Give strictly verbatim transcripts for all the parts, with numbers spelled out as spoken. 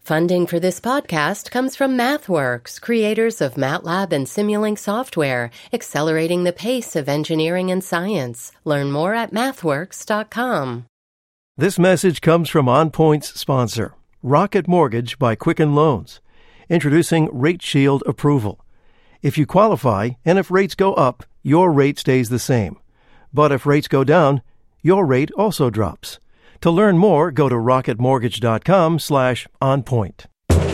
Funding for this podcast comes from MathWorks, creators of MATLAB and Simulink software, accelerating the pace of engineering and science. Learn more at mathworks dot com. This message comes from OnPoint's sponsor, Rocket Mortgage by Quicken Loans, introducing Rate Shield approval. If you qualify and if rates go up, your rate stays the same. But if rates go down, your rate also drops. To learn more, go to rocketmortgage.com slash onpoint.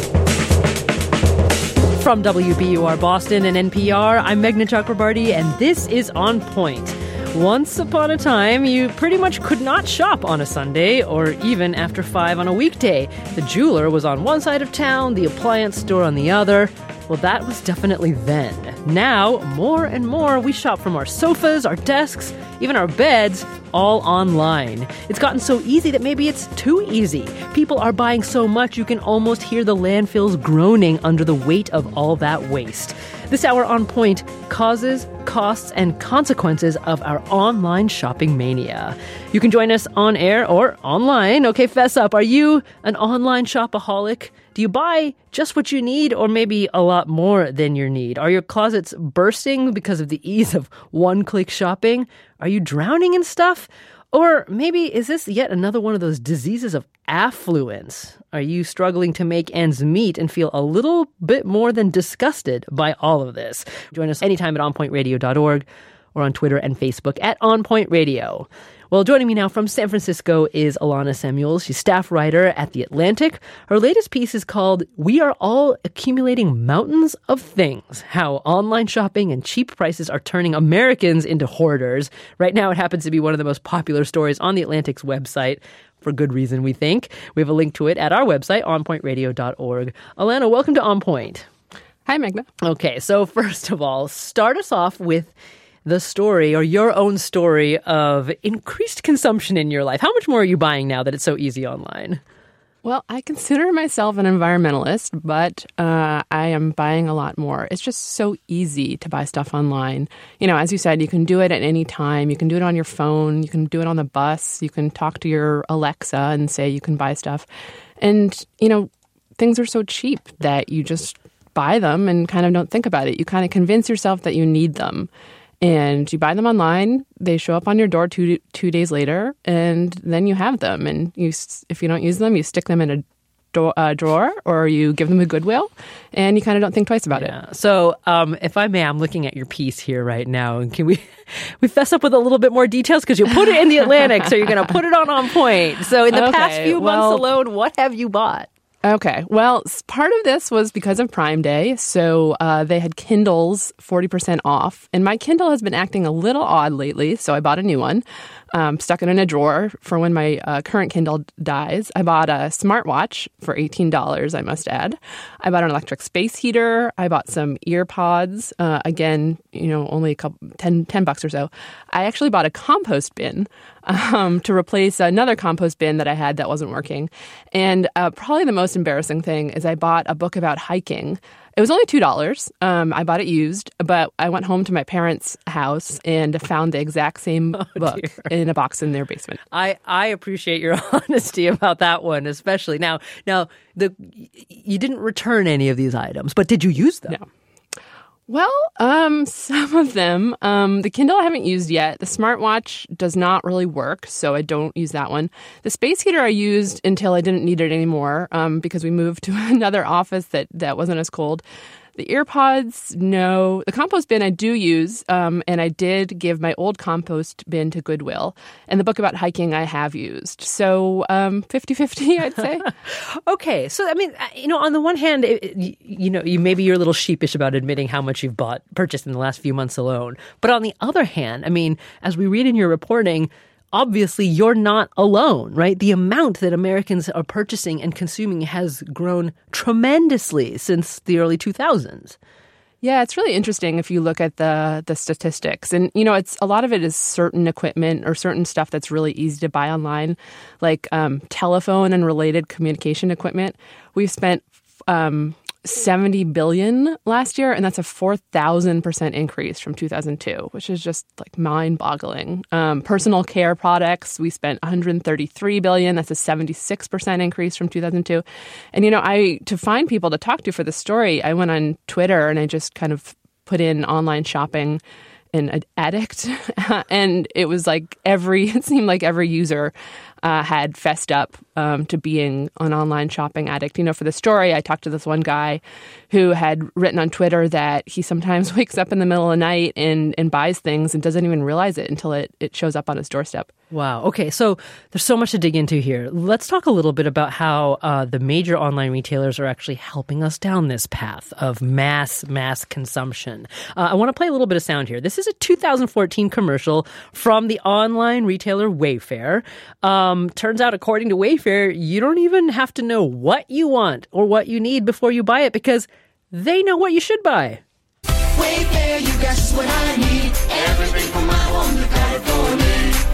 From W B U R Boston and N P R, I'm Meghna Chakrabarty, and this is On Point. Once upon a time, you pretty much could not shop on a Sunday or even after five on a weekday. The jeweler was on one side of town, the appliance store on the other. Well, that was definitely then. Now, more and more, we shop from our sofas, our desks, even our beds, all online. It's gotten so easy that maybe it's too easy. People are buying so much you can almost hear the landfills groaning under the weight of all that waste. This hour on Point, causes, costs, and consequences of our online shopping mania. You can join us on air or online. Okay, fess up. Are you an online shopaholic? Do you buy just what you need or maybe a lot more than your need? Are your closets bursting because of the ease of one-click shopping? Are you drowning in stuff? Or maybe is this yet another one of those diseases of affluence? Are you struggling to make ends meet and feel a little bit more than disgusted by all of this? Join us anytime at on point radio dot org or on Twitter and Facebook at onpointradio. Well, joining me now from San Francisco is Alana Samuels. She's staff writer at The Atlantic. Her latest piece is called We Are All Accumulating Mountains of Things, How Online Shopping and Cheap Prices Are Turning Americans into Hoarders. Right now, it happens to be one of the most popular stories on The Atlantic's website, for good reason, we think. We have a link to it at our website, on point radio dot org. Alana, welcome to On Point. Hi, Meghna. Okay, so first of all, start us off with the story or your own story of increased consumption in your life. How much more are you buying now that it's so easy online? Well, I consider myself an environmentalist, but uh, I am buying a lot more. It's just so easy to buy stuff online. You know, as you said, you can do it at any time. You can do it on your phone. You can do it on the bus. You can talk to your Alexa and say you can buy stuff. And, you know, things are so cheap that you just buy them and kind of don't think about it. You kind of convince yourself that you need them. And you buy them online, they show up on your door two two days later, and then you have them. And you, if you don't use them, you stick them in a do- uh, drawer or you give them to Goodwill, and you kind of don't think twice about yeah. it. So um, if I may, I'm looking at your piece here right now. And can we we fess up with a little bit more details? Because you put it in The Atlantic, so you're going to put it on On Point. So in the okay, past few well, months alone, what have you bought? Okay. Well, part of this was because of Prime Day. So uh, they had Kindles forty percent off. And my Kindle has been acting a little odd lately, so I bought a new one. Um, stuck it in a drawer for when my uh, current Kindle dies. I bought a smartwatch for eighteen dollars, I must add. I bought an electric space heater. I bought some ear pods. Uh, again, you know, only a couple, ten, ten bucks or so. I actually bought a compost bin um, to replace another compost bin that I had that wasn't working. And uh, probably the most embarrassing thing is I bought a book about hiking. It was only two dollars. Um, I bought it used, but I went home to my parents' house and found the exact same oh, book dear. in a box in their basement. I, I appreciate your honesty about that one, especially. Now, now the you didn't return any of these items, but did you use them? No. Well, um, some of them. Um, the Kindle I haven't used yet. The smartwatch does not really work, so I don't use that one. The space heater I used until I didn't need it anymore um, because we moved to another office that, that wasn't as cold. The earpods, no. The compost bin I do use, um, and I did give my old compost bin to Goodwill. And the book about hiking I have used. So um, fifty-fifty, I'd say. Okay. So, I mean, you know, on the one hand, it, you, you know, you maybe you're a little sheepish about admitting how much you've bought, purchased in the last few months alone. But on the other hand, I mean, as we read in your reporting, obviously you're not alone, right? The amount that Americans are purchasing and consuming has grown tremendously since the early two thousands. Yeah, it's really interesting if you look at the the statistics. And, you know, it's a lot of it is certain equipment or certain stuff that's really easy to buy online, like um, telephone and related communication equipment. We've spent um, seventy billion dollars last year, and that's a four thousand percent increase from two thousand two, which is just like mind-boggling. Um, personal care products, we spent one hundred thirty-three billion dollars. That's a seventy-six percent increase from two thousand two. And, you know, I to find people to talk to for this story, I went on Twitter and I just kind of put in online shopping an addict, and it was like every, it seemed like every user uh, had fessed up um, to being an online shopping addict. You know, for the story, I talked to this one guy who had written on Twitter that he sometimes wakes up in the middle of the night and, and buys things and doesn't even realize it until it, it shows up on his doorstep. Wow. Okay. So there's so much to dig into here. Let's talk a little bit about how uh, the major online retailers are actually helping us down this path of mass, mass consumption. Uh, I want to play a little bit of sound here. This is a two thousand fourteen commercial from the online retailer Wayfair. Um, turns out, according to Wayfair, you don't even have to know what you want or what you need before you buy it because they know what you should buy. Wayfair, you got just what I need. Everything for my home, you got it for me.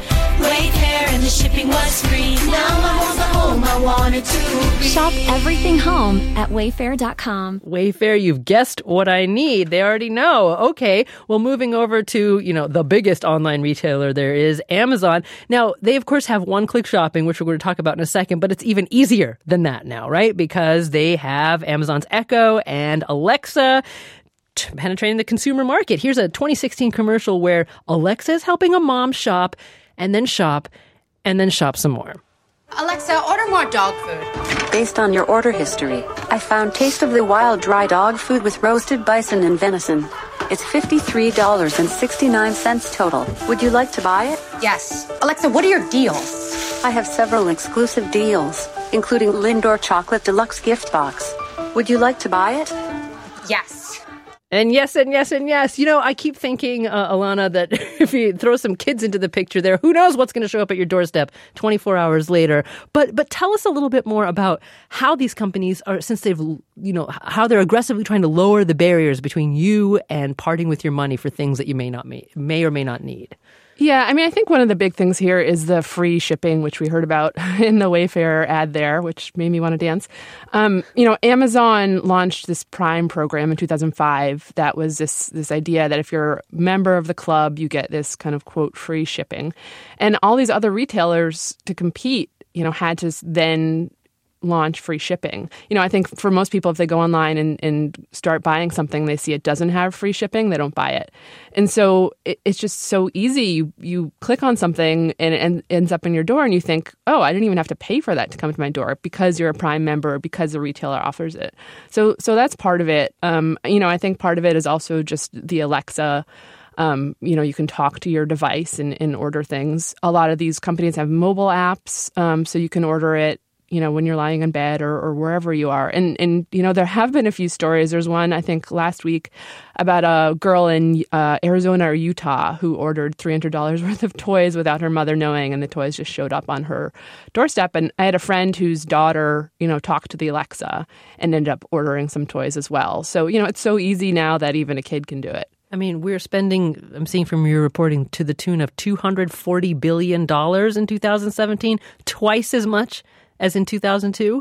Wayfair and the shipping was free. Now my home's the home I wanted to be. Shop everything home at wayfair dot com. Wayfair, you've guessed what I need. They already know. Okay, well, moving over to, you know, the biggest online retailer there is, Amazon. Now, they, of course, have one-click shopping, which we're going to talk about in a second, but it's even easier than that now, right? Because they have Amazon's Echo and Alexa penetrating the consumer market. Here's a twenty sixteen commercial where Alexa is helping a mom shop and then shop, and then shop some more. Alexa, order more dog food. Based on your order history, I found Taste of the Wild dry dog food with roasted bison and venison. It's fifty-three dollars and sixty-nine cents total. Would you like to buy it? Yes. Alexa, what are your deals? I have several exclusive deals, including Lindor Chocolate Deluxe Gift Box. Would you like to buy it? Yes. And yes, and yes, and yes. You know, I keep thinking, uh, Alana, that if you throw some kids into the picture there, who knows what's going to show up at your doorstep twenty-four hours later. But but tell us a little bit more about how these companies are, since they've, you know, how they're aggressively trying to lower the barriers between you and parting with your money for things that you may not may, may or may not need. Yeah, I mean, I think one of the big things here is the free shipping, which we heard about in the Wayfair ad there, which made me want to dance. Um, you know, Amazon launched this Prime program in two thousand five that was this this idea that if you're a member of the club, you get this kind of, quote, free shipping. And all these other retailers to compete, you know, had to then launch free shipping. You know, I think for most people, if they go online and, and start buying something, they see it doesn't have free shipping, they don't buy it. And so it, it's just so easy. You you click on something and it en- ends up in your door and you think, oh, I didn't even have to pay for that to come to my door because you're a Prime member, because the retailer offers it. So so that's part of it. Um, you know, I think part of it is also just the Alexa. Um, you know, you can talk to your device and, and order things. A lot of these companies have mobile apps, um, so you can order it, you know, when you're lying in bed or, or wherever you are. And, and, you know, there have been a few stories. There's one, I think, last week about a girl in uh, Arizona or Utah who ordered three hundred dollars worth of toys without her mother knowing, and the toys just showed up on her doorstep. And I had a friend whose daughter, you know, talked to the Alexa and ended up ordering some toys as well. So, you know, it's so easy now that even a kid can do it. I mean, we're spending, I'm seeing from your reporting, to the tune of two hundred forty billion dollars in two thousand seventeen, twice as much as in two thousand two?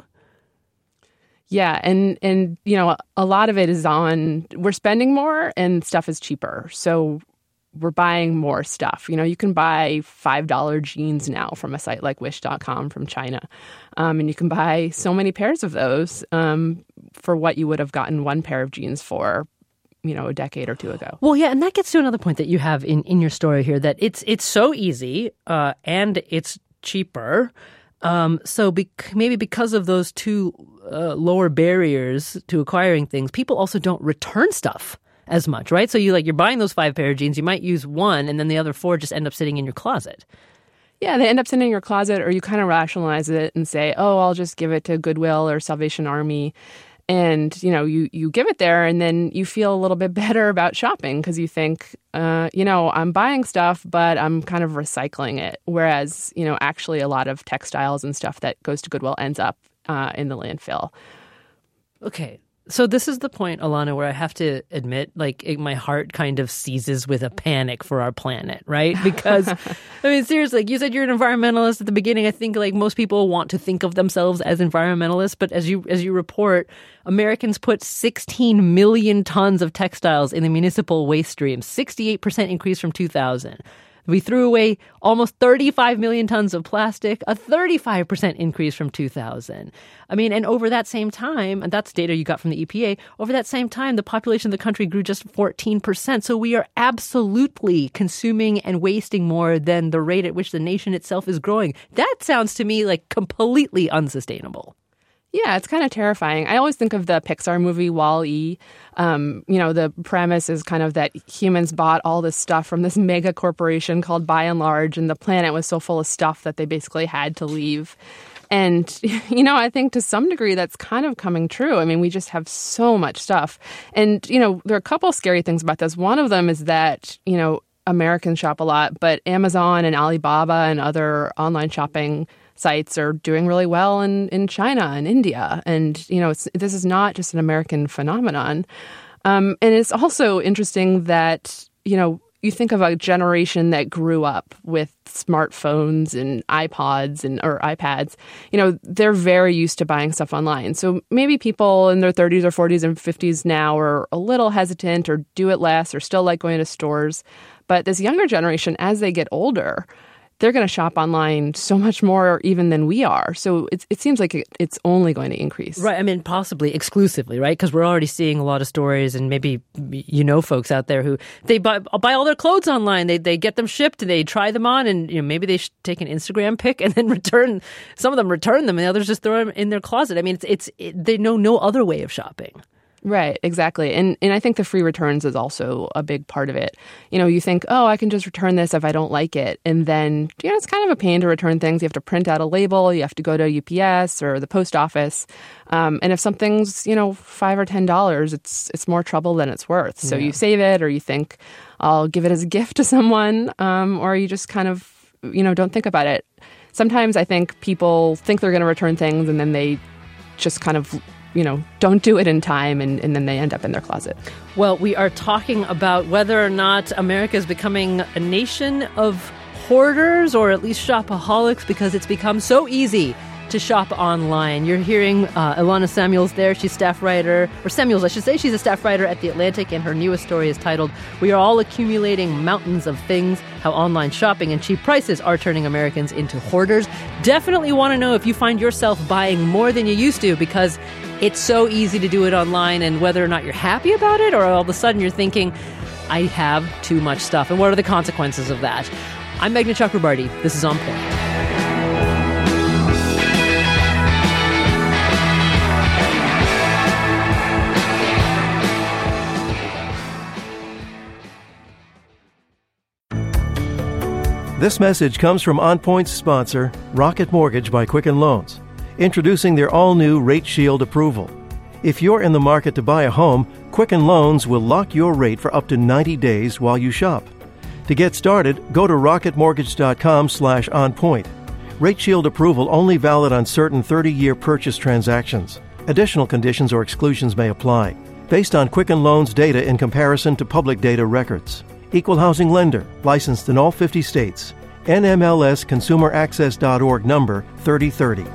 Yeah, and, and you know, a lot of it is on, we're spending more and stuff is cheaper. So we're buying more stuff. You know, you can buy five dollar jeans now from a site like wish dot com from China. Um, and you can buy so many pairs of those um, for what you would have gotten one pair of jeans for, you know, a decade or two ago. Well, yeah, and that gets to another point that you have in, in your story here, that it's it's so easy uh, and it's cheaper. Um, so be- maybe because of those two uh, lower barriers to acquiring things, people also don't return stuff as much, right? So you like you're buying those five pair of jeans, you might use one, and then the other four just end up sitting in your closet. Yeah, they end up sitting in your closet, or you kind of rationalize it and say, "Oh, I'll just give it to Goodwill or Salvation Army." And, you know, you, you give it there and then you feel a little bit better about shopping because you think, uh, you know, I'm buying stuff, but I'm kind of recycling it. Whereas, you know, actually a lot of textiles and stuff that goes to Goodwill ends up uh, in the landfill. Okay. So this is the point, Alana, where I have to admit, like, it, my heart kind of seizes with a panic for our planet, right? Because, I mean, seriously, like you said, you're an environmentalist at the beginning. I think, like, most people want to think of themselves as environmentalists, but as you as you report, Americans put sixteen million tons of textiles in the municipal waste stream, sixty-eight percent increase from two thousand. We threw away almost thirty-five million tons of plastic, a thirty-five percent increase from two thousand. I mean, and over that same time, and that's data you got from the E P A, over that same time, the population of the country grew just fourteen percent. So we are absolutely consuming and wasting more than the rate at which the nation itself is growing. That sounds to me like completely unsustainable. Yeah, it's kind of terrifying. I always think of the Pixar movie Wall-E. Um, you know, the premise is kind of that humans bought all this stuff from this mega corporation called By and Large, and the planet was so full of stuff that they basically had to leave. And, you know, I think to some degree that's kind of coming true. I mean, we just have so much stuff. And, you know, there are a couple of scary things about this. One of them is that, you know, Americans shop a lot, but Amazon and Alibaba and other online shopping sites are doing really well in, in China and India. And, you know, it's, this is not just an American phenomenon. Um, and it's also interesting that, you know, you think of a generation that grew up with smartphones and iPods and or iPads, you know, they're very used to buying stuff online. So maybe people in their thirties or forties and fifties now are a little hesitant or do it less or still like going to stores. But this younger generation, as they get older, they're going to shop online so much more even than we are. So it, it seems like it, it's only going to increase. Right. I mean, possibly exclusively, right? Because we're already seeing a lot of stories, and maybe you know folks out there who they buy, buy all their clothes online. They they get them shipped, they try them on, and you know maybe they take an Instagram pic and then return. Some of them return them, and the others just throw them in their closet. I mean, it's it's it, they know no other way of shopping. Right, exactly. And and I think the free returns is also a big part of it. You know, you think, oh, I can just return this if I don't like it. And then, you know, it's kind of a pain to return things. You have to print out a label. You have to go to U P S or the post office. Um, and if something's, you know, five or ten dollars, it's it's more trouble than it's worth. So yeah. You save it, or you think, I'll give it as a gift to someone, um, or you just kind of, you know, don't think about it. Sometimes I think people think they're going to return things, and then they just kind of, you know, don't do it in time, and, and then they end up in their closet. Well, we are talking about whether or not America is becoming a nation of hoarders, or at least shopaholics, because it's become so easy to shop online. You're hearing uh, Ilana Samuels there. She's staff writer, or Samuels, I should say. She's a staff writer at The Atlantic, and her newest story is titled, "We Are All Accumulating Mountains of Things, How Online Shopping and Cheap Prices Are Turning Americans into Hoarders." Definitely want to know if you find yourself buying more than you used to, because it's so easy to do it online, and whether or not you're happy about it, or all of a sudden you're thinking, I have too much stuff, and what are the consequences of that? I'm Meghna Chakrabarty. This is On Point. This message comes from On Point's sponsor, Rocket Mortgage by Quicken Loans, introducing their all-new Rate Shield approval. If you're in the market to buy a home, Quicken Loans will lock your rate for up to ninety days while you shop. To get started, go to rocketmortgage.com slash onpoint. Rate Shield approval only valid on certain thirty-year purchase transactions. Additional conditions or exclusions may apply, based on Quicken Loans data in comparison to public data records. Equal housing lender, licensed in all fifty states. N M L S consumer access dot org number thirty thirty.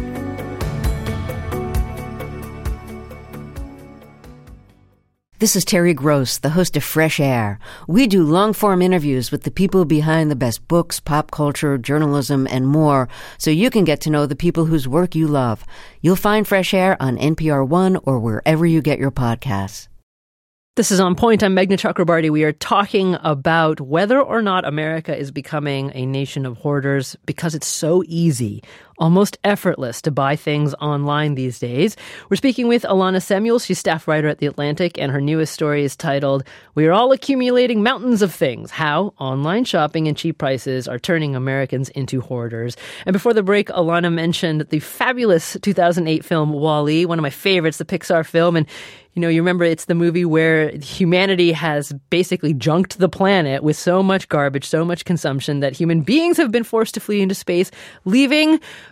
This is Terry Gross, the host of Fresh Air. We do long-form interviews with the people behind the best books, pop culture, journalism, and more, so you can get to know the people whose work you love. You'll find Fresh Air on N P R One or wherever you get your podcasts. This is On Point. I'm Meghna Chakrabarty. We are talking about whether or not America is becoming a nation of hoarders because it's so easy, almost effortless, to buy things online these days. We're speaking with Ilana Samuels. She's staff writer at The Atlantic, and her newest story is titled, "We Are All Accumulating Mountains of Things, How Online Shopping and Cheap Prices Are Turning Americans into Hoarders." And before the break, Ilana mentioned the fabulous two thousand eight film Wall-E, one of my favorites, the Pixar film. And you know, you remember it's the movie where humanity has basically junked the planet with so much garbage, so much consumption that human beings have been forced to flee into space, leaving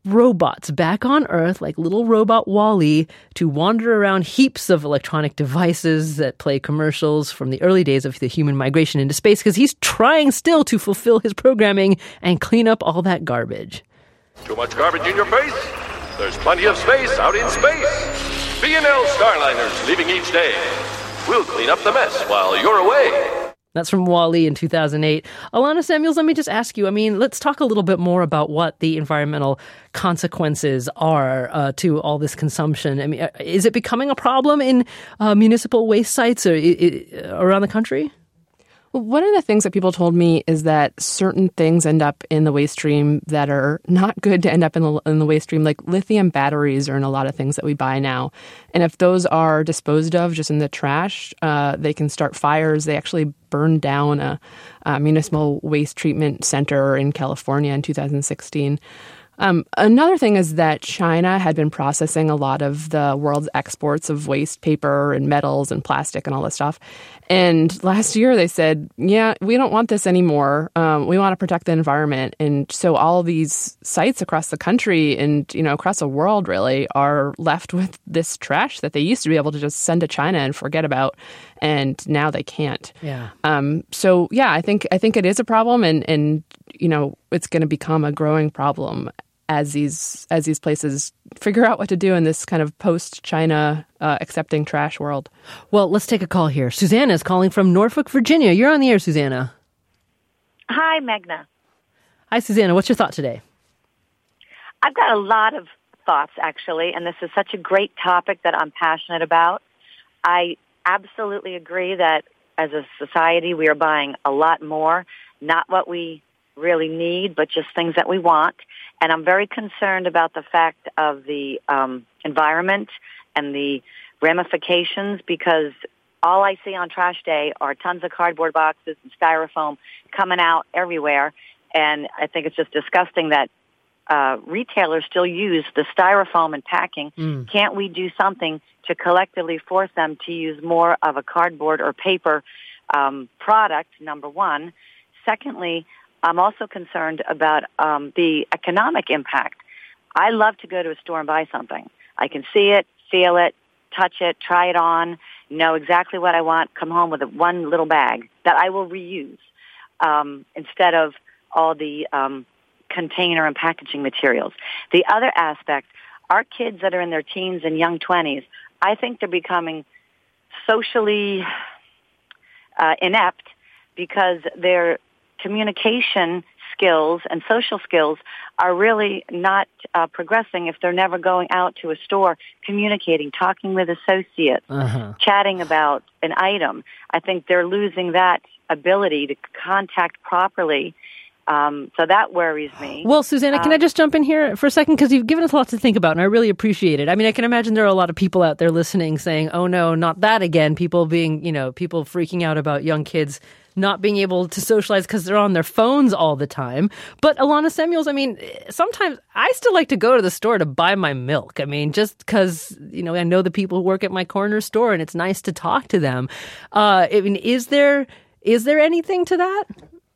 robots back on Earth, like little robot Wall-E, to wander around heaps of electronic devices that play commercials from the early days of the human migration into space, because he's trying still to fulfill his programming and clean up all that garbage. Too much garbage in your face? There's plenty of space out in space. B and L Starliners leaving each day. We'll clean up the mess while you're away. That's from Wall-E in two thousand eight. Alana Samuels, let me just ask you, I mean, let's talk a little bit more about what the environmental consequences are uh, to all this consumption. I mean, is it becoming a problem in uh, municipal waste sites or, uh, around the country? Well, one of the things that people told me is that certain things end up in the waste stream that are not good to end up in the, in the waste stream, like lithium batteries are in a lot of things that we buy now. And if those are disposed of just in the trash, uh, they can start fires. They actually burned down a, a municipal waste treatment center in California in two thousand sixteen. Um, another thing is that China had been processing a lot of the world's exports of waste paper and metals and plastic and all this stuff. And last year they said, yeah, we don't want this anymore. Um, we want to protect the environment. And so all these sites across the country and, you know, across the world really are left with this trash that they used to be able to just send to China and forget about. And now they can't. Yeah. Um, so, yeah, I think I think it is a problem. And, and you know, it's going to become a growing problem as these as these places figure out what to do in this kind of post-China uh, accepting trash world. Well, let's take a call here. Susanna is calling from Norfolk, Virginia. You're on the air, Susanna. Hi, Megna. Hi, Susanna. What's your thought today? I've got a lot of thoughts, actually, and this is such a great topic that I'm passionate about. I absolutely agree that as a society we are buying a lot more, not what we really need, but just things that we want. And I'm very concerned about the fact of the um, environment and the ramifications, because all I see on trash day are tons of cardboard boxes and styrofoam coming out everywhere. And I think it's just disgusting that uh, retailers still use the styrofoam in packing. Mm. Can't we do something to collectively force them to use more of a cardboard or paper um, product, number one? Secondly, I'm also concerned about um, the economic impact. I love to go to a store and buy something. I can see it, feel it, touch it, try it on, know exactly what I want, come home with a, one little bag that I will reuse um, instead of all the um, container and packaging materials. The other aspect, our kids that are in their teens and young twenties, I think they're becoming socially uh, inept because they're communication skills and social skills are really not uh, progressing if they're never going out to a store, communicating, talking with associates, uh-huh. chatting about an item. I think they're losing that ability to contact properly. Um, so that worries me. Well, Susanna, can um, I just jump in here for a second? Because you've given us a lot to think about, and I really appreciate it. I mean, I can imagine there are a lot of people out there listening saying, oh, no, not that again. People being, you know, people freaking out about young kids not being able to socialize because they're on their phones all the time. But Alana Samuels, I mean, sometimes I still like to go to the store to buy my milk. I mean, just because, you know, I know the people who work at my corner store and it's nice to talk to them. Uh, I mean, is there is there anything to that?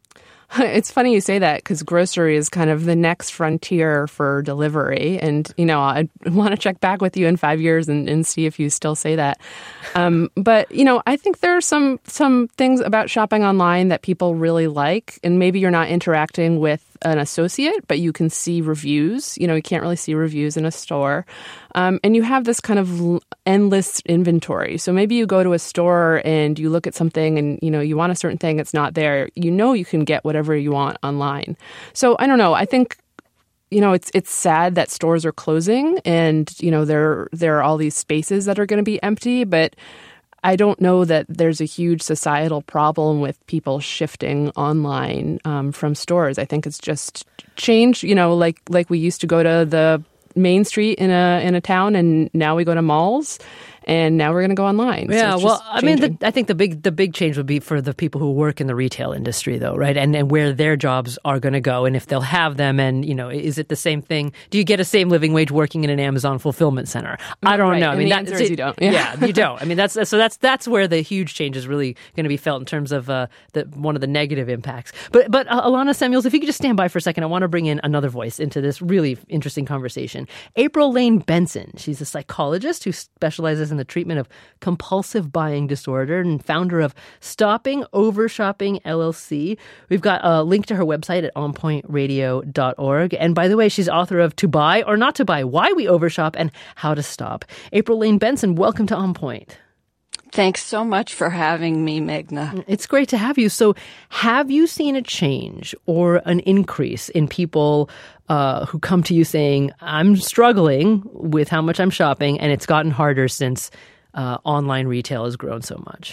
It's funny you say that because grocery is kind of the next frontier for delivery. And, you know, I want to check back with you in five years and, and see if you still say that. Um, but, you know, I think there are some some things about shopping online that people really like. And maybe you're not interacting with an associate, but you can see reviews. You know, you can't really see reviews in a store. Um, and you have this kind of endless inventory. So maybe you go to a store and you look at something and, you know, you want a certain thing, it's not there. You know you can get whatever you want online. So I don't know. I think, you know, it's it's sad that stores are closing and, you know, there there are all these spaces that are going to be empty, but I don't know that there's a huge societal problem with people shifting online um, from stores. I think it's just change, you know, like like we used to go to the main street in a in a town and now we go to malls. and now we're going to go online. Yeah, so well, I mean, changing. the, I think the big the big change would be for the people who work in the retail industry, though, right? And and where their jobs are going to go, and if they'll have them, and you know, is it the same thing? Do you get a same living wage working in an Amazon fulfillment center? I don't Right. know. I And mean, the that, answer is you don't. Yeah. Yeah, you don't. I mean, that's so that's that's where the huge change is really going to be felt in terms of uh, the one of the negative impacts. But but uh, Alana Samuels, if you could just stand by for a second, I want to bring in another voice into this really interesting conversation. April Lane Benson. She's a psychologist who specializes in the treatment of compulsive buying disorder and founder of Stopping Overshopping L L C. We've got a link to her website at on point radio dot org. And by the way, she's author of To Buy or Not to Buy, Why We Overshop and How to Stop. April Lane Benson, welcome to On Point. Thanks so much for having me, Meghna. It's great to have you. So have you seen a change or an increase in people uh, who come to you saying, I'm struggling with how much I'm shopping and it's gotten harder since uh, online retail has grown so much?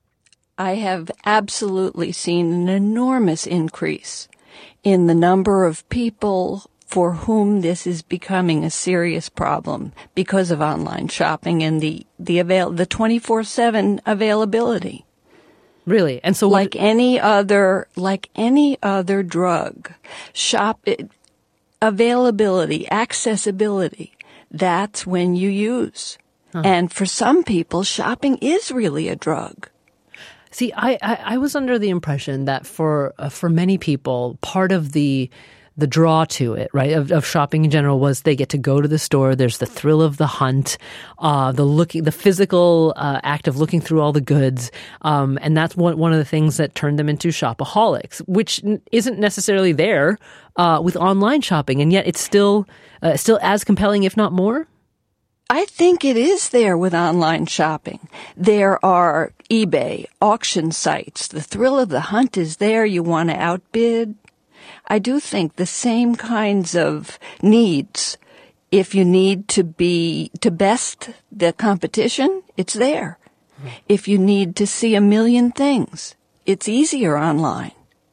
I have absolutely seen an enormous increase in the number of people for whom this is becoming a serious problem because of online shopping and the the avail the twenty-four seven availability. Really? And so like what- any other like any other drug, shop it, availability, accessibility, that's when you use. Huh. And for some people, shopping is really a drug. See, I, I, I was under the impression that for uh, for many people, part of the the draw to it, right, of, of shopping in general was they get to go to the store. There's the thrill of the hunt, uh, the looking, the physical uh, act of looking through all the goods, um, and that's one one of the things that turned them into shopaholics, which isn't necessarily there uh, with online shopping, and yet it's still uh, still as compelling, if not more. I think it is there with online shopping. There are eBay, auction sites. The thrill of the hunt is there. You want to outbid. I do think the same kinds of needs, if you need to be, to best the competition, it's there. Mm-hmm. If you need to see a million things, it's easier online.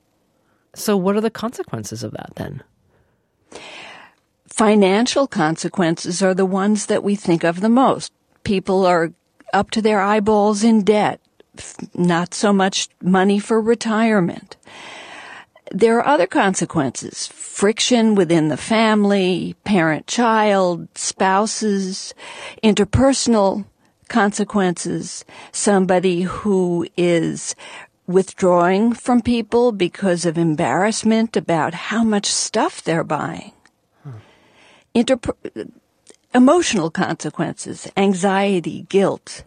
So what are the consequences of that then? Financial consequences are the ones that we think of the most. People are up to their eyeballs in debt, not so much money for retirement. There are other consequences, friction within the family, parent-child, spouses, interpersonal consequences, somebody who is withdrawing from people because of embarrassment about how much stuff they're buying. Interp- emotional consequences, anxiety, guilt.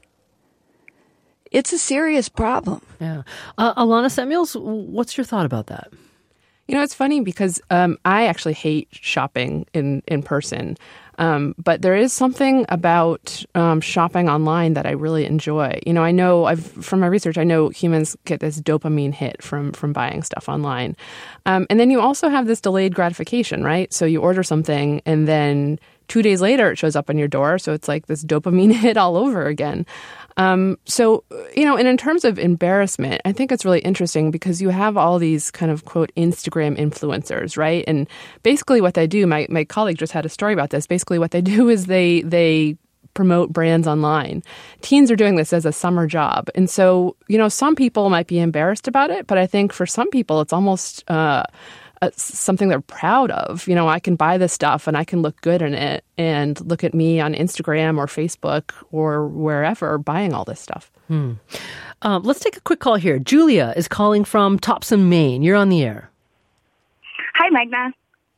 It's a serious problem. Yeah. Uh, Alana Samuels, what's your thought about that? You know, it's funny because um, I actually hate shopping in, in person. Um, but there is something about um, shopping online that I really enjoy. You know, I know I've from my research, I know humans get this dopamine hit from from buying stuff online. Um, and then you also have this delayed gratification, right? So you order something and then two days later it shows up on your door. So it's like this dopamine hit all over again. Um, so, you know, and in terms of embarrassment, I think it's really interesting because you have all these kind of, quote, Instagram influencers, right? And basically what they do, my, my colleague just had a story about this. Basically what they do is they they promote brands online. Teens are doing this as a summer job. And so, you know, some people might be embarrassed about it, but I think for some people it's almost uh, uh, something they're proud of. You know, I can buy this stuff and I can look good in it and look at me on Instagram or Facebook or wherever buying all this stuff. Hmm. Um, let's take a quick call here. Julia is calling from Topsom, Maine. You're on the air. Hi, Meghna.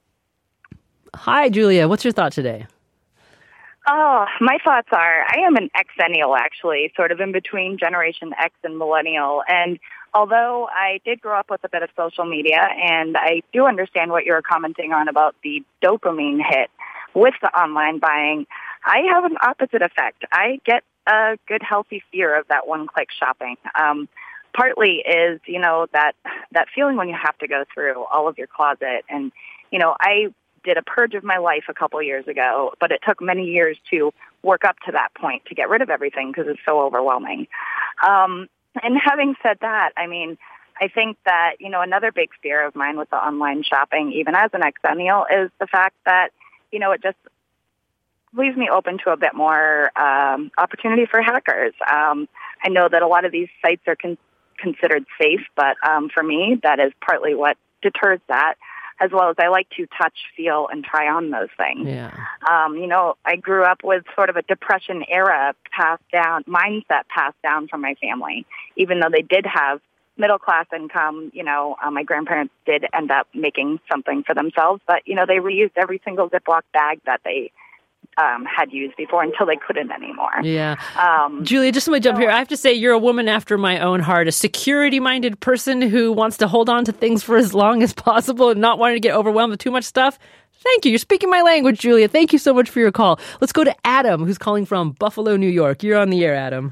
Hi, Julia. What's your thought today? Oh, my thoughts are I am an Xennial, actually, sort of in between Generation X and Millennial. And although I did grow up with a bit of social media, and I do understand what you're commenting on about the dopamine hit with the online buying, I have an opposite effect. I get a good, healthy fear of that one-click shopping. Um, partly is, you know, that that feeling when you have to go through all of your closet. And, you know, I did a purge of my life a couple years ago, but it took many years to work up to that point to get rid of everything because it's so overwhelming. Um, and having said that, I mean, I think that, you know, another big fear of mine with the online shopping, even as an Xennial, is the fact that, you know, it just leaves me open to a bit more um, opportunity for hackers. Um, I know that a lot of these sites are con- considered safe, but um, for me, that is partly what deters that, as well as I like to touch, feel, and try on those things. Yeah. Um, you know, I grew up with sort of a Depression era passed down, mindset passed down from my family, even though they did have middle class income. You know, uh, my grandparents did end up making something for themselves, but, you know, they reused every single Ziploc bag that they um, had used before until they couldn't anymore. Yeah. Um, Julia, just want to jump here. I have to say, you're a woman after my own heart, a security-minded person who wants to hold on to things for as long as possible and not wanting to get overwhelmed with too much stuff. Thank you. You're speaking my language, Julia. Thank you so much for your call. Let's go to Adam, who's calling from Buffalo, New York. You're on the air, Adam.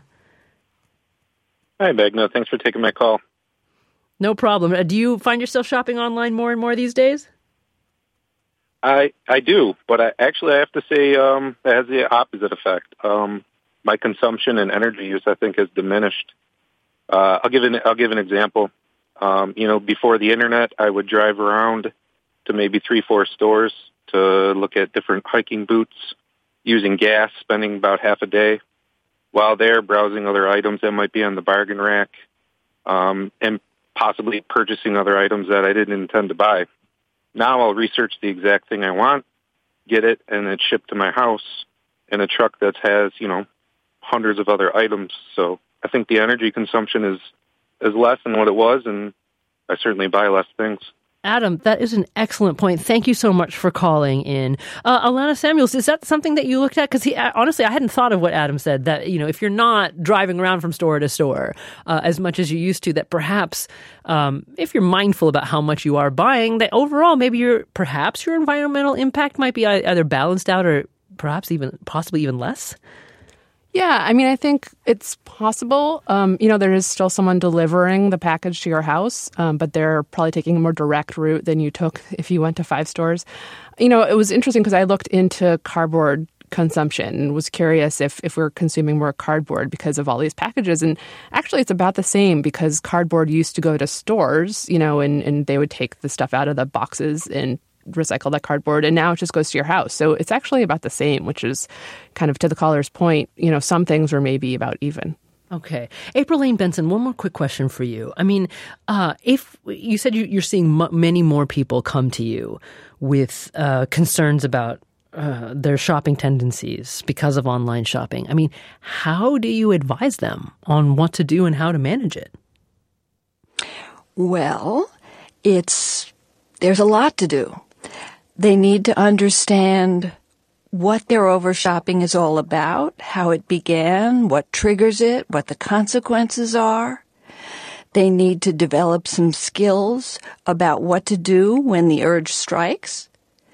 Hi, Magna. Thanks for taking my call. No problem. Uh, do you find yourself shopping online more and more these days? I I do, but I actually I have to say um, it has the opposite effect. Um, my consumption and energy use, I think, has diminished. Uh, I'll give an I'll give an example. Um, you know, before the internet, I would drive around to maybe three, four stores to look at different hiking boots, using gas, spending about half a day while there, browsing other items that might be on the bargain rack, um, and possibly purchasing other items that I didn't intend to buy. Now I'll research the exact thing I want, get it, and it's shipped to my house in a truck that has, you know, hundreds of other items. So I think the energy consumption is, is less than what it was, and I certainly buy less things. Adam, that is an excellent point. Thank you so much for calling in. Uh, Alana Samuels, is that something that you looked at? Because he, honestly, I hadn't thought of what Adam said, that, you know, if you're not driving around from store to store uh, as much as you used to, that perhaps um, if you're mindful about how much you are buying, that overall maybe your perhaps your environmental impact might be either balanced out or perhaps even possibly even less. Yeah, I mean, I think it's possible. Um, you know, there is still someone delivering the package to your house, um, but they're probably taking a more direct route than you took if you went to five stores. You know, it was interesting because I looked into cardboard consumption and was curious if, if we're consuming more cardboard because of all these packages. And actually, it's about the same because cardboard used to go to stores, you know, and, and they would take the stuff out of the boxes and recycle that cardboard, and now it just goes to your house. So it's actually about the same, which is kind of to the caller's point, you know, some things were maybe about even. Okay. April Lane Benson, one more quick question for you. I mean, uh, if you said you, you're seeing m- many more people come to you with uh, concerns about uh, their shopping tendencies because of online shopping. I mean, how do you advise them on what to do and how to manage it? Well, it's there's a lot to do. They need to understand what their overshopping is all about, how it began, what triggers it, what the consequences are. They need to develop some skills about what to do when the urge strikes.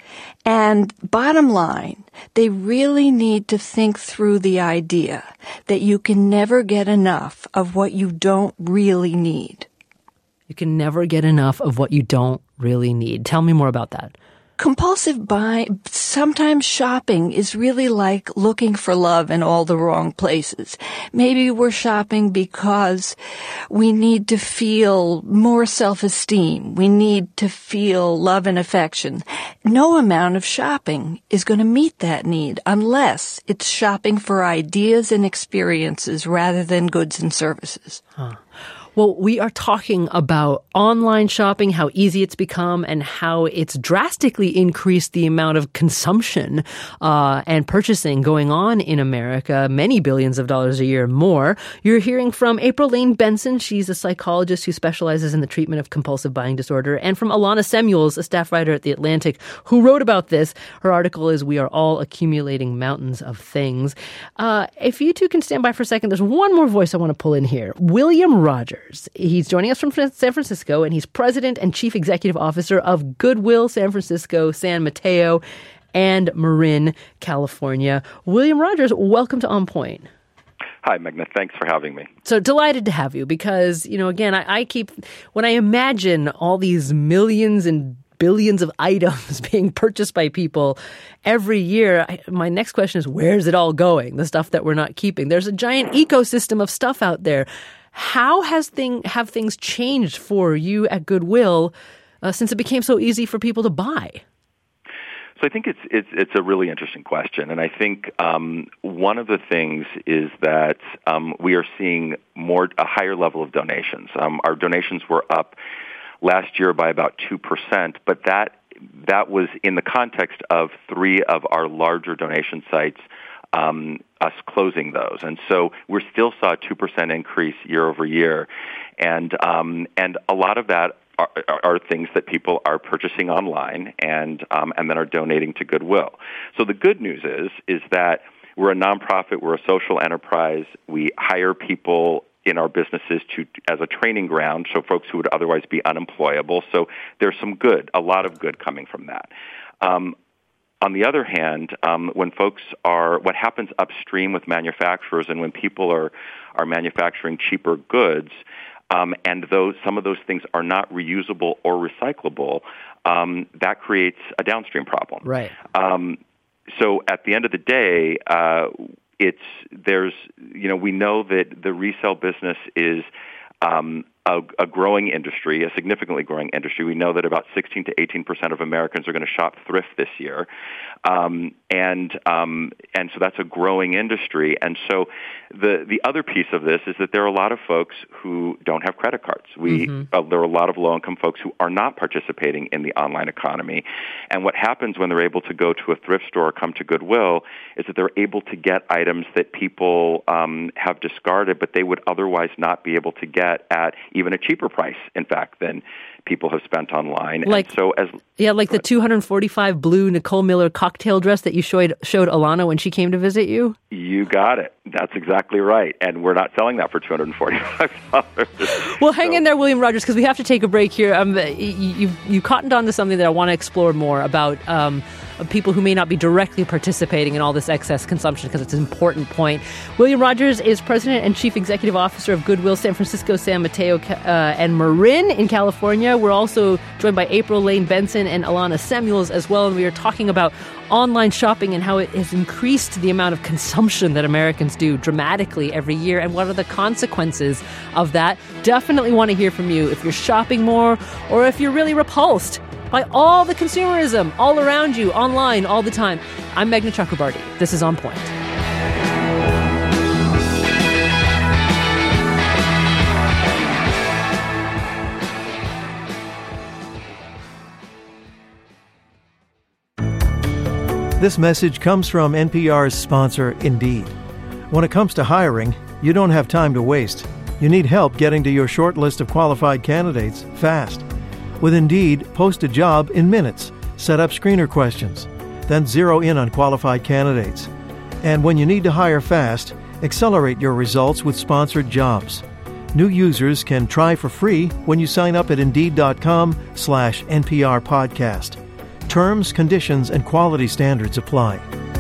And bottom line, they really need to think through the idea that you can never get enough of what you don't really need. You can never get enough of what you don't really need. Tell me more about that. Compulsive buying, sometimes shopping is really like looking for love in all the wrong places. Maybe we're shopping because we need to feel more self-esteem. We need to feel love and affection. No amount of shopping is going to meet that need unless it's shopping for ideas and experiences rather than goods and services. Huh. Well, we are talking about online shopping, how easy it's become, and how it's drastically increased the amount of consumption uh, and purchasing going on in America, many billions of dollars a year more. You're hearing from April Lane Benson. She's a psychologist who specializes in the treatment of compulsive buying disorder, and from Alana Samuels, a staff writer at The Atlantic, who wrote about this. Her article is We Are All Accumulating Mountains of Things. Uh, if you two can stand by for a second, there's one more voice I want to pull in here. William Rogers. He's joining us from San Francisco, and he's president and chief executive officer of Goodwill San Francisco, San Mateo, and Marin, California. William Rogers, welcome to On Point. Hi, Magna. Thanks for having me. So delighted to have you because, you know, again, I, I keep, when I imagine all these millions and billions of items being purchased by people every year, I, my next question is, where's it all going? The stuff that we're not keeping. There's a giant ecosystem of stuff out there. How has thing have things changed for you at Goodwill uh, since it became so easy for people to buy? So I think it's it's it's a really interesting question, and I think um, one of the things is that um, we are seeing more a higher level of donations. Um, our donations were up last year by about two percent, but that that was in the context of three of our larger donation sites, um, us closing those, and so we still saw a two percent increase year over year, and um, and a lot of that Are, are things that people are purchasing online and um, and then are donating to Goodwill. So the good news is is that we're a nonprofit, we're a social enterprise. We hire people in our businesses to as a training ground, so folks who would otherwise be unemployable. So there's some good, a lot of good coming from that. Um, on the other hand, um, when folks are, what happens upstream with manufacturers and when people are are manufacturing cheaper goods. Um, and those some of those things are not reusable or recyclable, um, that creates a downstream problem. Right. Um, so at the end of the day, uh, it's there's you know we know that the resale business is um, a, a growing industry, a significantly growing industry. We know that about sixteen to eighteen percent of Americans are going to shop thrift this year, um, and um, and so that's a growing industry. And so the the other piece of this is that there are a lot of folks who don't have credit cards. We mm-hmm. uh, there are a lot of low income folks who are not participating in the online economy. And what happens when they're able to go to a thrift store or come to Goodwill is that they're able to get items that people um, have discarded, but they would otherwise not be able to get at even a cheaper price, in fact, than people have spent online. Like, and so as yeah, like the two hundred forty-five blue Nicole Miller cocktail dress that you showed showed Alana when she came to visit you? You got it. That's exactly right. And we're not selling that for two hundred forty-five dollars. Well, hang so. in there, William Rogers, because we have to take a break here. Um, you, you, you cottoned on to something that I want to explore more about um, people who may not be directly participating in all this excess consumption, because it's an important point. William Rogers is President and Chief Executive Officer of Goodwill San Francisco, San Mateo, uh, and Marin in California. We're also joined by April Lane Benson and Alana Samuels as well, and we are talking about online shopping and how it has increased the amount of consumption that Americans do dramatically every year, and what are the consequences of that. Definitely want to hear from you if you're shopping more or if you're really repulsed by all the consumerism all around you, online, all the time. I'm Meghna Chakrabarty. This is On Point. This message comes from N P R's sponsor, Indeed. When it comes to hiring, you don't have time to waste. You need help getting to your short list of qualified candidates fast. With Indeed, post a job in minutes, set up screener questions, then zero in on qualified candidates. And when you need to hire fast, accelerate your results with sponsored jobs. New users can try for free when you sign up at Indeed.com slash NPR podcast. Terms, conditions, and quality standards apply.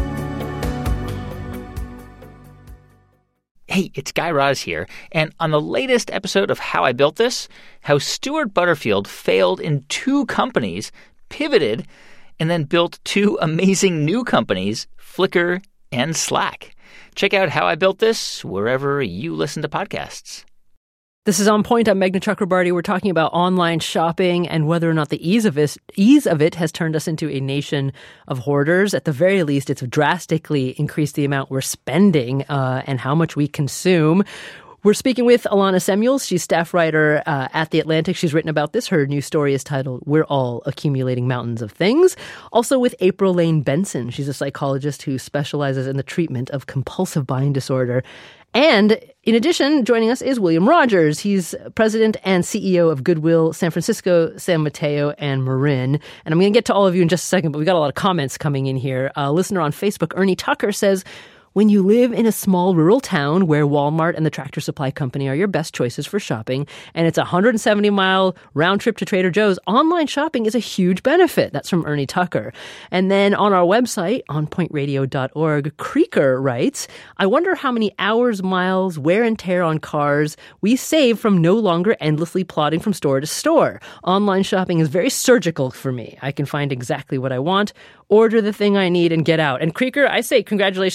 Hey, it's Guy Raz here, and on the latest episode of How I Built This, how Stuart Butterfield failed in two companies, pivoted, and then built two amazing new companies, Flickr and Slack. Check out How I Built This wherever you listen to podcasts. This is On Point. I'm Meghna Chakrabarty. We're talking about online shopping and whether or not the ease of it, ease of it has turned us into a nation of hoarders. At the very least, it's drastically increased the amount we're spending uh, and how much we consume. We're speaking with Alana Samuels. She's staff writer uh, at The Atlantic. She's written about this. Her new story is titled, We're All Accumulating Mountains of Things. Also with April Lane Benson. She's a psychologist who specializes in the treatment of compulsive buying disorder. And in addition, joining us is William Rogers. He's president and C E O of Goodwill San Francisco, San Mateo, and Marin. And I'm going to get to all of you in just a second, but we got a lot of comments coming in here. A listener on Facebook, Ernie Tucker, says, when you live in a small rural town where Walmart and the Tractor Supply Company are your best choices for shopping, and it's a one hundred seventy mile round trip to Trader Joe's, online shopping is a huge benefit. That's from Ernie Tucker. And then on our website, on point radio dot org, Creeker writes, I wonder how many hours, miles, wear and tear on cars we save from no longer endlessly plodding from store to store. Online shopping is very surgical for me. I can find exactly what I want, order the thing I need, and get out. And Creeker, I say congratulations to you,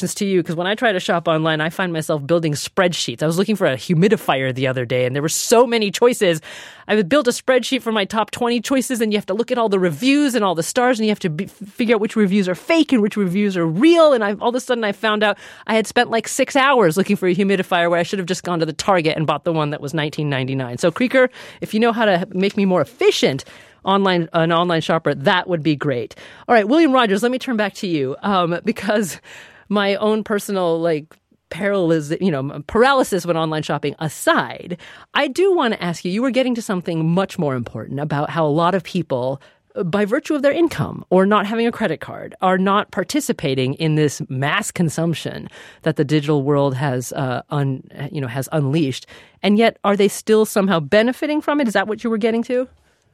because when I try to shop online, I find myself building spreadsheets. I was looking for a humidifier the other day, and there were so many choices. I would build a spreadsheet for my top twenty choices, and you have to look at all the reviews and all the stars, and you have to be, figure out which reviews are fake and which reviews are real. And I, all of a sudden, I found out I had spent like six hours looking for a humidifier where I should have just gone to the Target and bought the one that was nineteen ninety-nine. So, Creaker, if you know how to make me more efficient, online an online shopper, that would be great. All right, William Rogers, let me turn back to you um, because my own personal like paralysis, you know, paralysis when online shopping aside, I do want to ask you, you were getting to something much more important about how a lot of people, by virtue of their income or not having a credit card, are not participating in this mass consumption that the digital world has, uh, un, you know, has unleashed. And yet, are they still somehow benefiting from it? Is that what you were getting to?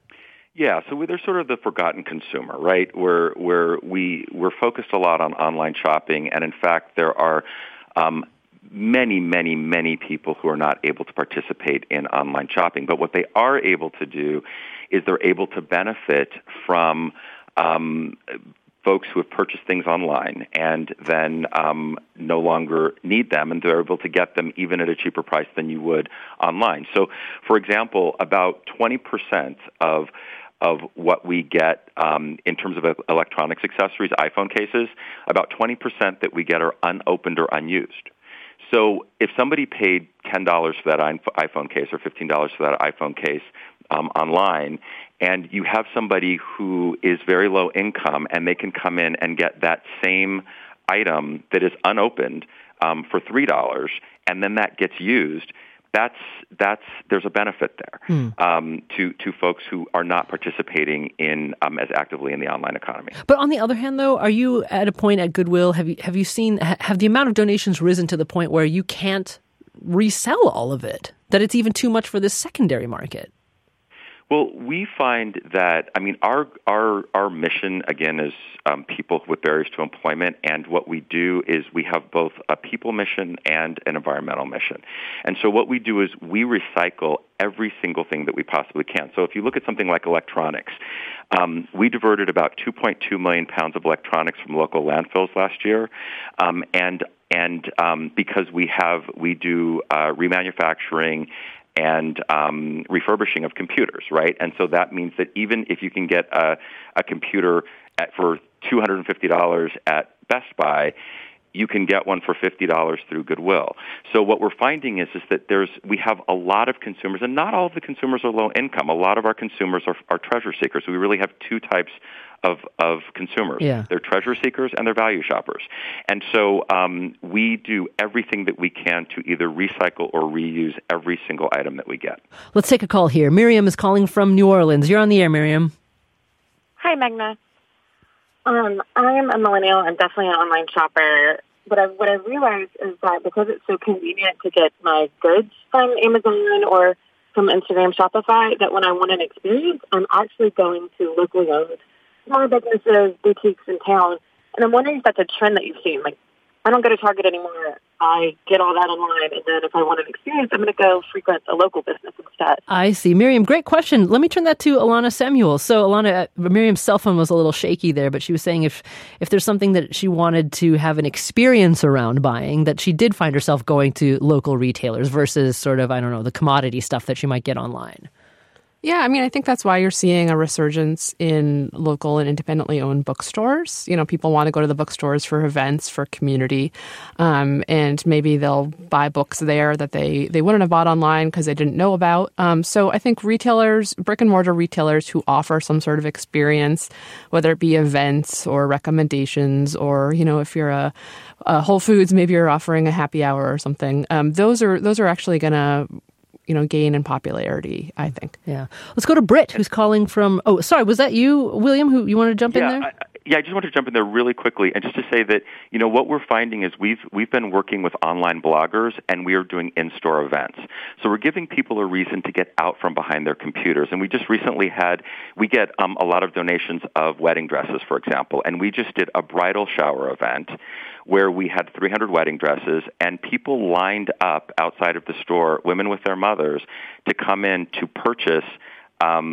Yeah, so they're sort of the forgotten consumer, right? Where where we we're focused a lot on online shopping, and in fact, there are um, many, many, many people who are not able to participate in online shopping. But what they are able to do is they're able to benefit from um, folks who have purchased things online and then um, no longer need them, and they're able to get them even at a cheaper price than you would online. So, for example, about twenty percent of of what we get um, in terms of electronics accessories, iPhone cases, about twenty percent that we get are unopened or unused. So if somebody paid ten dollars for that iPhone case or fifteen dollars for that iPhone case um, online, and you have somebody who is very low income and they can come in and get that same item that is unopened um, for three dollars, and then that gets used, That's that's there's a benefit there hmm. um, to to folks who are not participating in um, as actively in the online economy. But on the other hand, though, are you at a point at Goodwill? Have you have you seen have the amount of donations risen to the point where you can't resell all of it? That it's even too much for this secondary market? Well, we find that, I mean, our our our mission, again, is um, people with barriers to employment, and what we do is we have both a people mission and an environmental mission. And so what we do is we recycle every single thing that we possibly can. So if you look at something like electronics, um, we diverted about two point two million pounds of electronics from local landfills last year, um, and and um, because we have we do uh, remanufacturing and um, refurbishing of computers, right? And so that means that even if you can get a, a computer at, for two hundred fifty dollars at Best Buy, you can get one for fifty dollars through Goodwill. So what we're finding is, is that there's we have a lot of consumers, and not all of the consumers are low income. A lot of our consumers are, are treasure seekers. We really have two types of, of consumers. Yeah. They're treasure seekers and they're value shoppers. And so um, we do everything that we can to either recycle or reuse every single item that we get. Let's take a call here. Miriam is calling from New Orleans. You're on the air, Miriam. Hi, Magna. Um, I am a millennial and definitely an online shopper. But I, what I realized is that because it's so convenient to get my goods from Amazon or from Instagram Shopify, that when I want an experience, I'm actually going to locally owned small businesses, boutiques in town. And I'm wondering if that's a trend that you've seen. Like, I don't go to Target anymore. I get all that online, and then if I want an experience, I'm going to go frequent a local business instead. I see. Miriam, great question. Let me turn that to Alana Samuel. So, Alana, Miriam's cell phone was a little shaky there, but she was saying if, if there's something that she wanted to have an experience around buying, that she did find herself going to local retailers versus sort of, I don't know, the commodity stuff that she might get online. Yeah, I mean, I think that's why you're seeing a resurgence in local and independently owned bookstores. You know, people want to go to the bookstores for events, for community, um, and maybe they'll buy books there that they, they wouldn't have bought online because they didn't know about. Um, so I think retailers, brick and mortar retailers who offer some sort of experience, whether it be events or recommendations, or, you know, if you're a, a Whole Foods, maybe you're offering a happy hour or something. Um, those are those are actually going to, you know, gain in popularity, I think. Yeah. Let's go to Britt, who's calling from, oh, sorry, was that you, William, who you wanted to jump yeah, in there? I, yeah, I just wanted to jump in there really quickly and just to say that, you know, what we're finding is we've we've been working with online bloggers and we are doing in-store events. So we're giving people a reason to get out from behind their computers. And we just recently had, we get um, a lot of donations of wedding dresses, for example, and we just did a bridal shower event where we had three hundred wedding dresses, and people lined up outside of the store, women with their mothers, to come in to purchase um,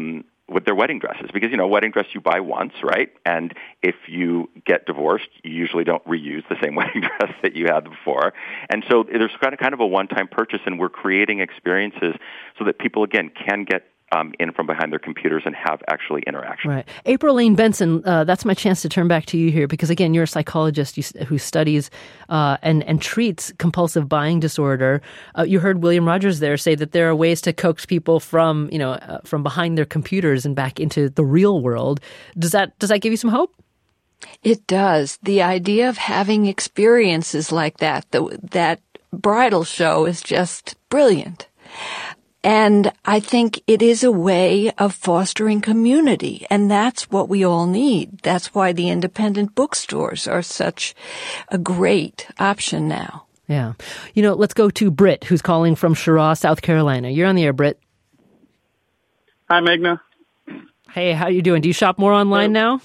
with their wedding dresses, because, you know, a wedding dress you buy once, right? And if you get divorced, you usually don't reuse the same wedding dress that you had before. And so there's kind of, kind of a one-time purchase, and we're creating experiences so that people, again, can get um, in from behind their computers and have actually interaction. Right. April Lane Benson, uh, that's my chance to turn back to you here, because, again, you're a psychologist who studies uh, and, and treats compulsive buying disorder. Uh, you heard William Rogers there say that there are ways to coax people from, you know, uh, from behind their computers and back into the real world. Does that, does that give you some hope? It does. The idea of having experiences like that, the, that bridal show is just brilliant. And I think it is a way of fostering community, and that's what we all need. That's why the independent bookstores are such a great option now. Yeah. You know, let's go to Britt, who's calling from Cheraw, South Carolina. You're on the air, Britt. Hi, Meghna. Hey, how you doing? Do you shop more online now?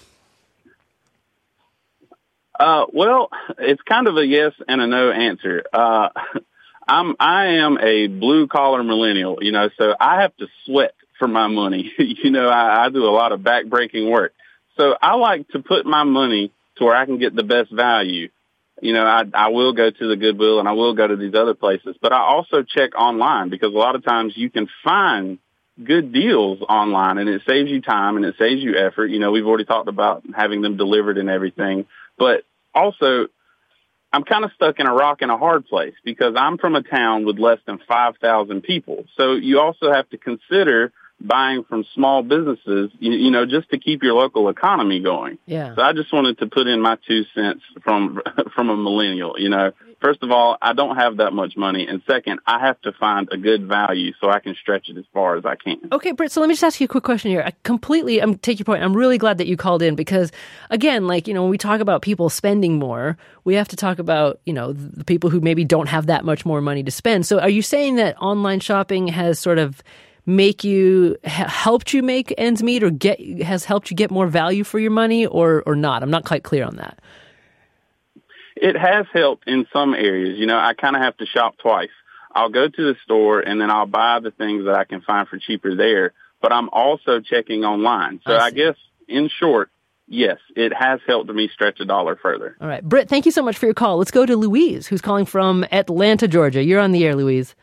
Uh, well, it's kind of a yes and a no answer. Uh, I'm, I am a blue collar millennial, you know, so I have to sweat for my money. you know, I, I do a lot of back breaking work. So I like to put my money to where I can get the best value. You know, I, I will go to the Goodwill and I will go to these other places, but I also check online because a lot of times you can find good deals online and it saves you time and it saves you effort. You know, we've already talked about having them delivered and everything, but also I'm kind of stuck in a rock and a hard place because I'm from a town with less than five thousand people. So you also have to consider buying from small businesses, you, you know, just to keep your local economy going. Yeah. So I just wanted to put in my two cents from from a millennial, you know. First of all, I don't have that much money. And second, I have to find a good value so I can stretch it as far as I can. Okay, Britt, so let me just ask you a quick question here. I completely, I'm take your point. I'm really glad that you called in because, again, like, you know, when we talk about people spending more, we have to talk about, you know, the people who maybe don't have that much more money to spend. So are you saying that online shopping has sort of make you, ha- helped you make ends meet or get, has helped you get more value for your money or, or not? I'm not quite clear on that. It has helped in some areas. You know, I kind of have to shop twice. I'll go to the store and then I'll buy the things that I can find for cheaper there, but I'm also checking online. So I, I guess, in short, yes, it has helped me stretch a dollar further. All right. Britt, thank you so much for your call. Let's go to Louise, who's calling from Atlanta, Georgia. You're on the air, Louise.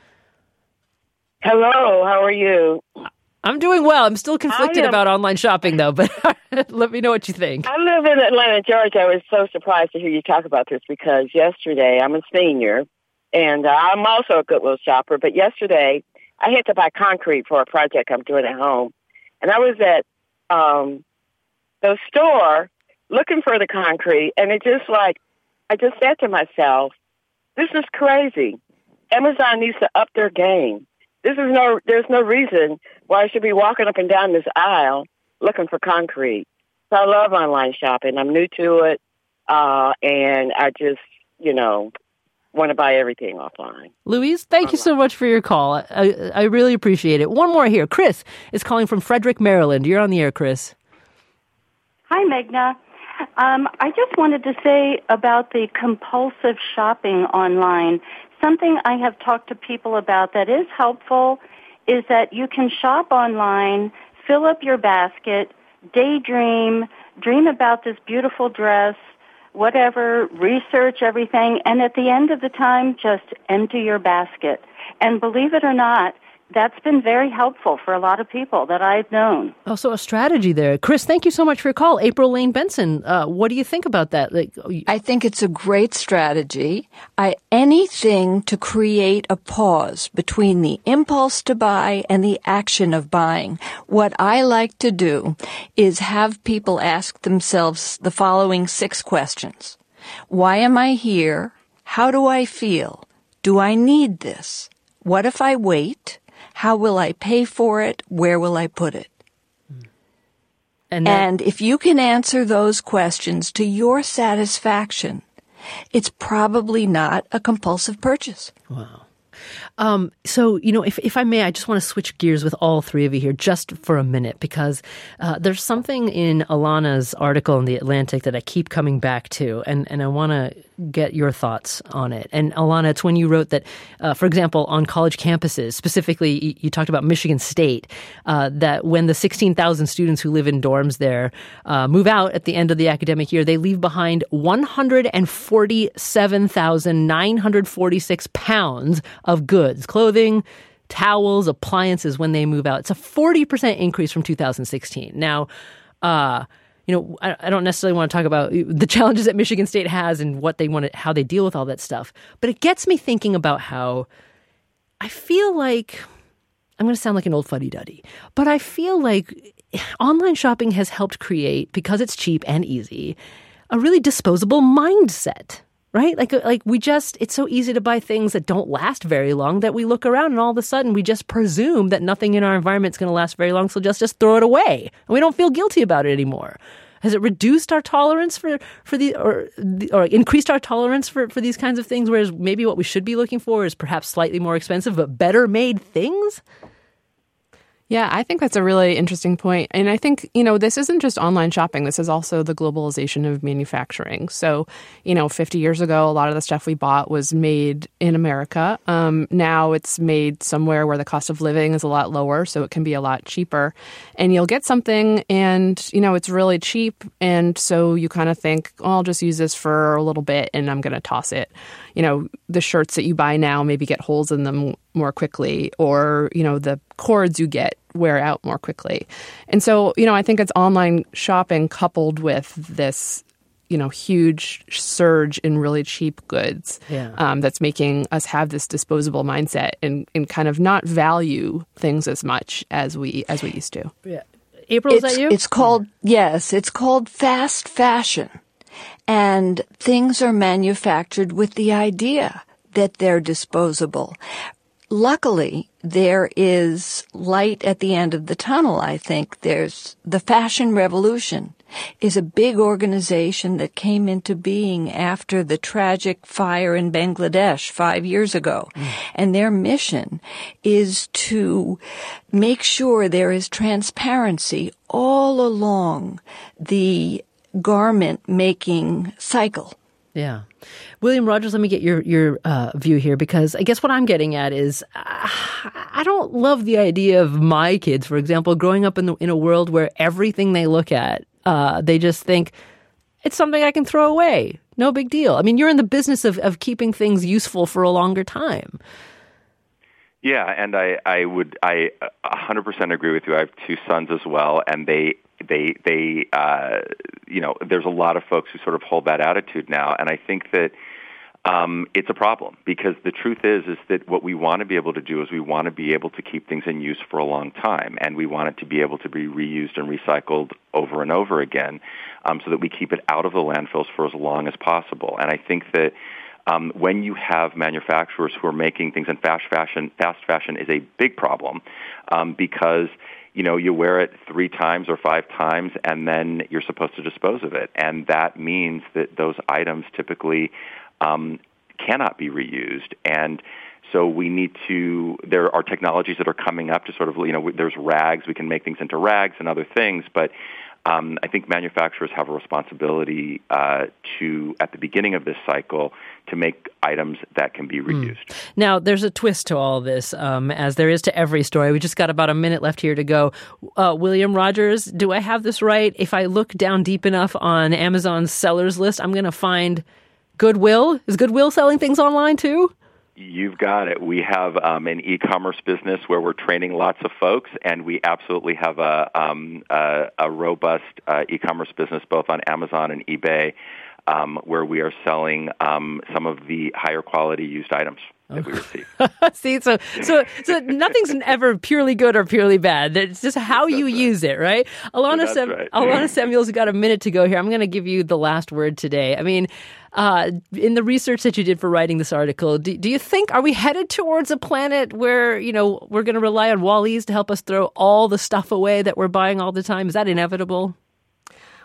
Hello, how are you? I'm doing well. I'm still conflicted am, about online shopping, though, but let me know what you think. I live in Atlanta, Georgia. I was so surprised to hear you talk about this because yesterday, I'm a senior, and uh, I'm also a Goodwill shopper, but yesterday, I had to buy concrete for a project I'm doing at home, and I was at um, the store looking for the concrete, and it just like, I just said to myself, this is crazy. Amazon needs to up their game. This is no, there's no reason why I should be walking up and down this aisle looking for concrete. So I love online shopping. I'm new to it. Uh, and I just, you know, want to buy everything offline. Louise, thank online. you so much for your call. I, I really appreciate it. One more here. Chris is calling from Frederick, Maryland. You're on the air, Chris. Hi, Meghna. Um, I just wanted to say about the compulsive shopping online. Something I have talked to people about that is helpful is that you can shop online, fill up your basket, daydream, dream about this beautiful dress, whatever, research everything, and at the end of the time, just empty your basket. And believe it or not, that's been very helpful for a lot of people that I've known. Oh, so a strategy there. Chris, thank you so much for your call. April Lane Benson, uh, what do you think about that? Like, I think it's a great strategy. I, anything to create a pause between the impulse to buy and the action of buying. What I like to do is have people ask themselves the following six questions. Why am I here? How do I feel? Do I need this? What if I wait? How will I pay for it? Where will I put it? And, that, and if you can answer those questions to your satisfaction, it's probably not a compulsive purchase. Wow. Um, so, you know, if, if I may, I just want to switch gears with all three of you here just for a minute, because uh, there's something in Alana's article in The Atlantic that I keep coming back to, and, and I want to get your thoughts on it. And Alana, it's when you wrote that, uh, for example, on college campuses, specifically, you, you talked about Michigan State, uh, that when the sixteen thousand students who live in dorms there uh, move out at the end of the academic year, they leave behind one hundred forty-seven thousand nine hundred forty-six pounds of goods, clothing, towels, appliances when they move out. It's a forty percent increase from two thousand sixteen. Now, uh, you know, I, I don't necessarily want to talk about the challenges that Michigan State has and what they want to, how they deal with all that stuff. But it gets me thinking about how I feel like, I'm going to sound like an old fuddy-duddy, but I feel like online shopping has helped create, because it's cheap and easy, a really disposable mindset. Right? Like, like we just, it's so easy to buy things that don't last very long that we look around and all of a sudden we just presume that nothing in our environment is going to last very long. So just, just throw it away. And we don't feel guilty about it anymore. Has it reduced our tolerance for, for the, or, or increased our tolerance for, for these kinds of things? Whereas maybe what we should be looking for is perhaps slightly more expensive, but better made things? Yeah, I think that's a really interesting point. And I think, you know, this isn't just online shopping. This is also the globalization of manufacturing. So, you know, fifty years ago, a lot of the stuff we bought was made in America. Um, now it's made somewhere where the cost of living is a lot lower, so it can be a lot cheaper. And you'll get something and, you know, it's really cheap. And so you kind of think, oh, I'll just use this for a little bit and I'm going to toss it. You know, the shirts that you buy now maybe get holes in them more quickly, or, you know, the cords you get wear out more quickly. And so, you know, I think it's online shopping coupled with this, you know, huge surge in really cheap goods yeah. um, that's making us have this disposable mindset and, and kind of not value things as much as we as we used to. Yeah. April, is it's, that you? It's called, yes, it's called fast fashion. And things are manufactured with the idea that they're disposable. Luckily, there is light at the end of the tunnel, I think. There's the Fashion Revolution is a big organization that came into being after the tragic fire in Bangladesh five years ago. Mm. And their mission is to make sure there is transparency all along the garment making cycle. Yeah. William Rogers, let me get your, your uh, view here, because I guess what I'm getting at is uh, I don't love the idea of my kids, for example, growing up in, the, in a world where everything they look at, uh, they just think it's something I can throw away. No big deal. I mean, you're in the business of, of keeping things useful for a longer time. Yeah, and I, I would I one hundred percent agree with you. I have two sons as well, and they they they uh, you know, there's a lot of folks who sort of hold that attitude now, and I think that um, it's a problem, because the truth is is that what we want to be able to do is we want to be able to keep things in use for a long time, and we want it to be able to be reused and recycled over and over again, um, so that we keep it out of the landfills for as long as possible. And I think that Um, when you have manufacturers who are making things in fast fashion, fast fashion is a big problem um, because, you know, you wear it three times or five times and then you're supposed to dispose of it. And that means that those items typically um, cannot be reused. And so we need to, there are technologies that are coming up to sort of, you know, there's rags, we can make things into rags and other things, but Um, I think manufacturers have a responsibility uh, to, at the beginning of this cycle, to make items that can be reused. Mm. Now, there's a twist to all this, um, as there is to every story. We just got about a minute left here to go. Uh, William Rogers, do I have this right? If I look down deep enough on Amazon's sellers list, I'm going to find Goodwill. Is Goodwill selling things online too? You've got it. We have um, an e-commerce business where we're training lots of folks, and we absolutely have a, um, a, a robust uh, e-commerce business both on Amazon and eBay, um, where we are selling um, some of the higher quality used items that we receive. See, so so so nothing's ever purely good or purely bad. It's just how you right. use it, right? Alana, That's Sem- right. Alana Samuels, got a minute to go here. I'm going to give you the last word today. I mean, uh, in the research that you did for writing this article, do, do you think, are we headed towards a planet where, you know, we're going to rely on Wall-E's to help us throw all the stuff away that we're buying all the time? Is that inevitable?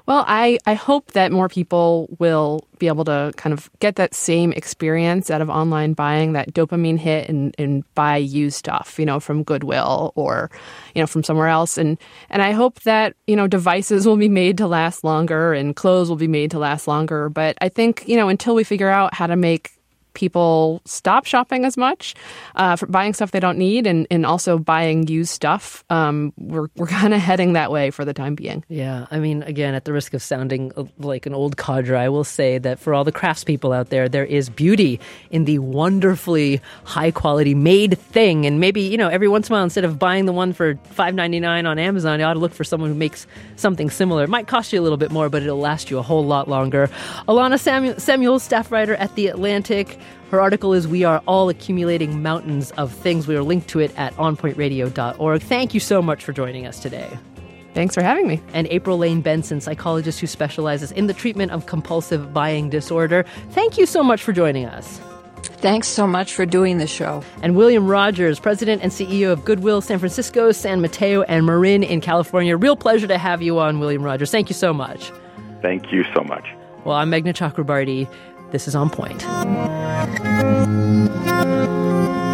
Well, I, I hope that more people will be able to kind of get that same experience out of online buying, that dopamine hit, and, and buy used stuff, you know, from Goodwill or, you know, from somewhere else. And, and I hope that, you know, devices will be made to last longer and clothes will be made to last longer. But I think, you know, until we figure out how to make people stop shopping as much, uh, for buying stuff they don't need, and, and also buying used stuff, um, we're we're kind of heading that way for the time being. Yeah, I mean, again, at the risk of sounding like an old codger, I will say that for all the craftspeople out there, there is beauty in the wonderfully high-quality made thing. And maybe, you know, every once in a while, instead of buying the one for five ninety-nine on Amazon, you ought to look for someone who makes something similar. It might cost you a little bit more, but it'll last you a whole lot longer. Alana Samuel, Samuel staff writer at The Atlantic. Her article is We Are All Accumulating Mountains of Things. We are linked to it at on point radio dot org. Thank you so much for joining us today. Thanks for having me. And April Lane Benson, psychologist who specializes in the treatment of compulsive buying disorder. Thank you so much for joining us. Thanks so much for doing the show. And William Rogers, president and C E O of Goodwill San Francisco, San Mateo, and Marin in California. Real pleasure to have you on, William Rogers. Thank you so much. Thank you so much. Well, I'm Meghna Chakrabarty. This is On Point.